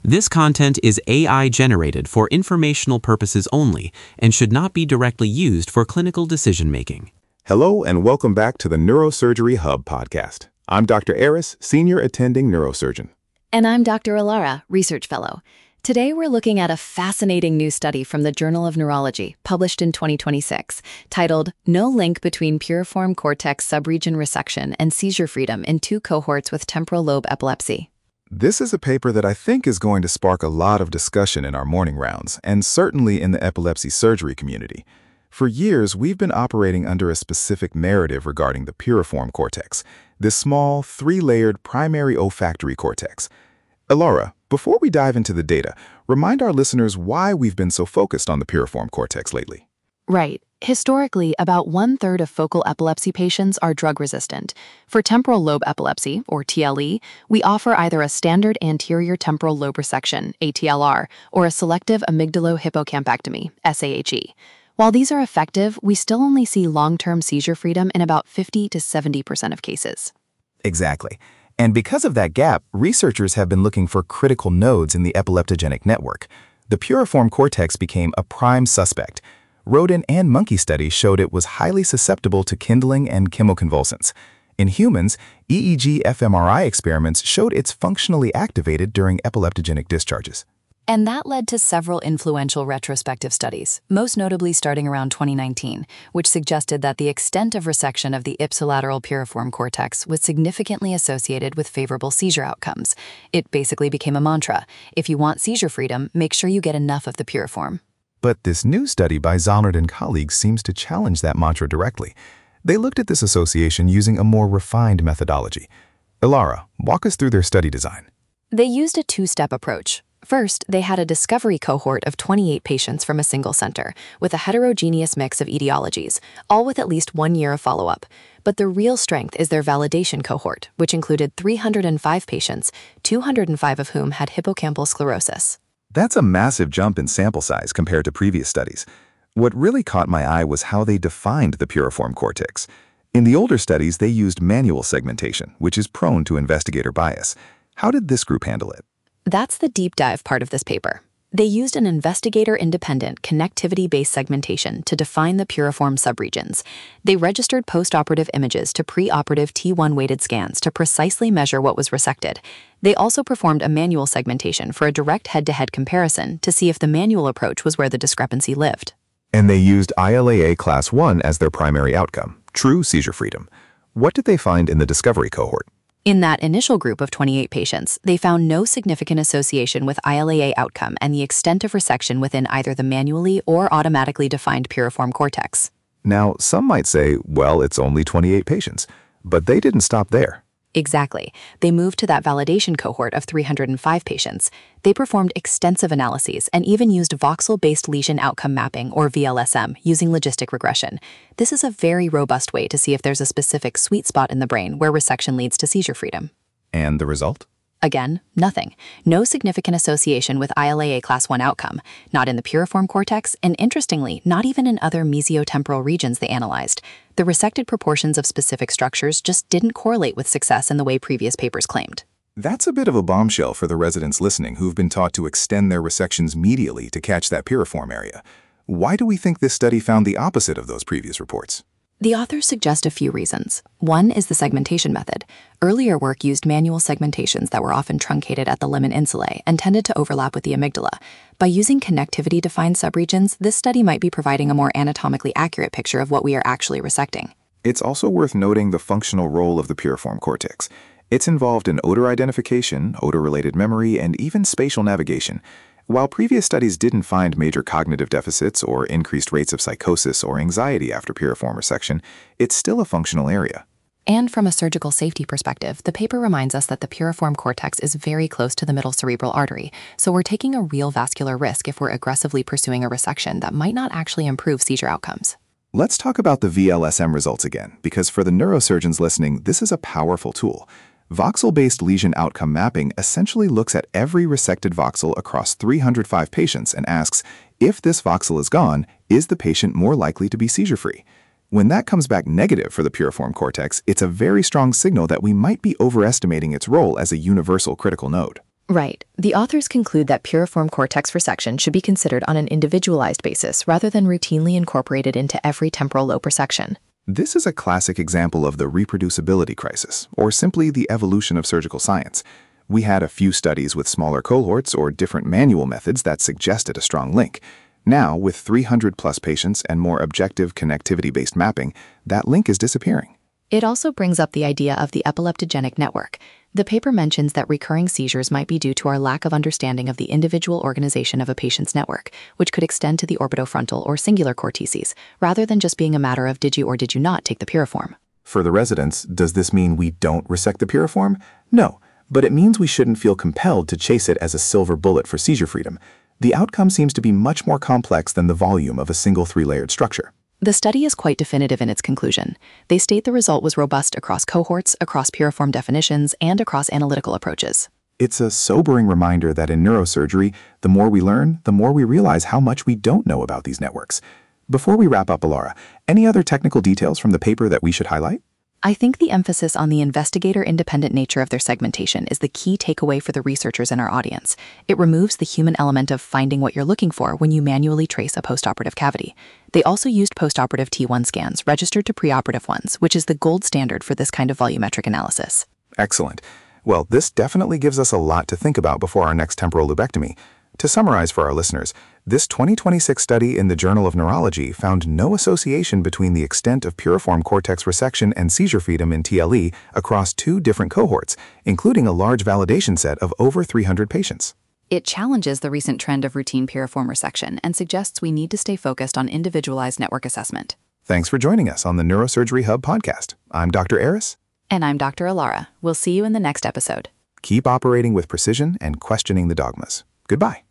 This content is AI generated for informational purposes only and should not be directly used for clinical decision-making. Hello and welcome back to the Neurosurgery Hub podcast. I'm Dr. Aris, Senior Attending Neurosurgeon. And I'm Dr. Alara, Research Fellow. Today we're looking at a fascinating new study from the Journal of Neurology, published in 2026, titled No Link Between Piriform Cortex Subregion Resection and Seizure Freedom in Two Cohorts with Temporal Lobe Epilepsy. This is a paper that I think is going to spark a lot of discussion in our morning rounds, and certainly in the epilepsy surgery community. For years, we've been operating under a specific narrative regarding the piriform cortex, this small, three-layered primary olfactory cortex. Alara, before we dive into the data, remind our listeners why we've been so focused on the piriform cortex lately. Right. Historically, about 1/3 of focal epilepsy patients are drug-resistant. For temporal lobe epilepsy, or TLE, we offer either a standard anterior temporal lobe resection, ATLR, or a selective amygdalo-hippocampectomy, SAHE. While these are effective, we still only see long-term seizure freedom in about 50 to 70% of cases. Exactly. And because of that gap, researchers have been looking for critical nodes in the epileptogenic network. The piriform cortex became a prime suspect. Rodent and monkey studies showed it was highly susceptible to kindling and chemoconvulsants. In humans, EEG fMRI experiments showed it's functionally activated during epileptogenic discharges. And that led to several influential retrospective studies, most notably starting around 2019, which suggested that the extent of resection of the ipsilateral piriform cortex was significantly associated with favorable seizure outcomes. It basically became a mantra: if you want seizure freedom, make sure you get enough of the piriform. But this new study by Zonard and colleagues seems to challenge that mantra directly. They looked at this association using a more refined methodology. Alara, walk us through their study design. They used a two-step approach. First, they had a discovery cohort of 28 patients from a single center, with a heterogeneous mix of etiologies, all with at least 1 year of follow-up. But the real strength is their validation cohort, which included 305 patients, 205 of whom had hippocampal sclerosis. That's a massive jump in sample size compared to previous studies. What really caught my eye was how they defined the piriform cortex. In the older studies, they used manual segmentation, which is prone to investigator bias. How did this group handle it? That's the deep dive part of this paper. They used an investigator-independent, connectivity-based segmentation to define the piriform subregions. They registered postoperative images to preoperative T1-weighted scans to precisely measure what was resected. They also performed a manual segmentation for a direct head-to-head comparison to see if the manual approach was where the discrepancy lived. And they used ILAA Class 1 as their primary outcome, true seizure freedom. What did they find in the discovery cohort? In that initial group of 28 patients, they found no significant association with ILAA outcome and the extent of resection within either the manually or automatically defined piriform cortex. Now, some might say, well, it's only 28 patients, but they didn't stop there. Exactly. They moved to that validation cohort of 305 patients. They performed extensive analyses and even used voxel-based lesion outcome mapping, or VLSM, using logistic regression. This is a very robust way to see if there's a specific sweet spot in the brain where resection leads to seizure freedom. And the result? Again, nothing. No significant association with ILAA Class 1 outcome, not in the piriform cortex, and interestingly, not even in other mesiotemporal regions they analyzed. The resected proportions of specific structures just didn't correlate with success in the way previous papers claimed. That's a bit of a bombshell for the residents listening who've been taught to extend their resections medially to catch that piriform area. Why do we think this study found the opposite of those previous reports? The authors suggest a few reasons. One is the segmentation method. Earlier work used manual segmentations that were often truncated at the lemon insulae and tended to overlap with the amygdala. By using connectivity-defined subregions, this study might be providing a more anatomically accurate picture of what we are actually resecting. It's also worth noting the functional role of the piriform cortex. It's involved in odor identification, odor-related memory, and even spatial navigation. While previous studies didn't find major cognitive deficits or increased rates of psychosis or anxiety after piriform resection, it's still a functional area. And from a surgical safety perspective, the paper reminds us that the piriform cortex is very close to the middle cerebral artery, so we're taking a real vascular risk if we're aggressively pursuing a resection that might not actually improve seizure outcomes. Let's talk about the VLSM results again, because for the neurosurgeons listening, this is a powerful tool. Voxel-based lesion outcome mapping essentially looks at every resected voxel across 305 patients and asks, if this voxel is gone, is the patient more likely to be seizure-free? When that comes back negative for the piriform cortex, it's a very strong signal that we might be overestimating its role as a universal critical node. Right. The authors conclude that piriform cortex resection should be considered on an individualized basis rather than routinely incorporated into every temporal lobe resection. This is a classic example of the reproducibility crisis, or simply the evolution of surgical science. We had a few studies with smaller cohorts or different manual methods that suggested a strong link. Now, with 300-plus patients and more objective connectivity-based mapping, that link is disappearing. It also brings up the idea of the epileptogenic network. The paper mentions that recurring seizures might be due to our lack of understanding of the individual organization of a patient's network, which could extend to the orbitofrontal or singular cortices, rather than just being a matter of did you or did you not take the piriform. For the residents, does this mean we don't resect the piriform? No, but it means we shouldn't feel compelled to chase it as a silver bullet for seizure freedom. The outcome seems to be much more complex than the volume of a single 3-layered structure. The study is quite definitive in its conclusion. They state the result was robust across cohorts, across piriform definitions, and across analytical approaches. It's a sobering reminder that in neurosurgery, the more we learn, the more we realize how much we don't know about these networks. Before we wrap up, Alara, any other technical details from the paper that we should highlight? I think the emphasis on the investigator-independent nature of their segmentation is the key takeaway for the researchers in our audience. It removes the human element of finding what you're looking for when you manually trace a postoperative cavity. They also used postoperative T1 scans registered to preoperative ones, which is the gold standard for this kind of volumetric analysis. Excellent. Well, this definitely gives us a lot to think about before our next temporal lobectomy. To summarize for our listeners, this 2026 study in the Journal of Neurology found no association between the extent of piriform cortex resection and seizure freedom in TLE across 2 different cohorts, including a large validation set of over 300 patients. It challenges the recent trend of routine piriform resection and suggests we need to stay focused on individualized network assessment. Thanks for joining us on the Neurosurgery Hub podcast. I'm Dr. Aris. And I'm Dr. Alara. We'll see you in the next episode. Keep operating with precision and questioning the dogmas. Goodbye.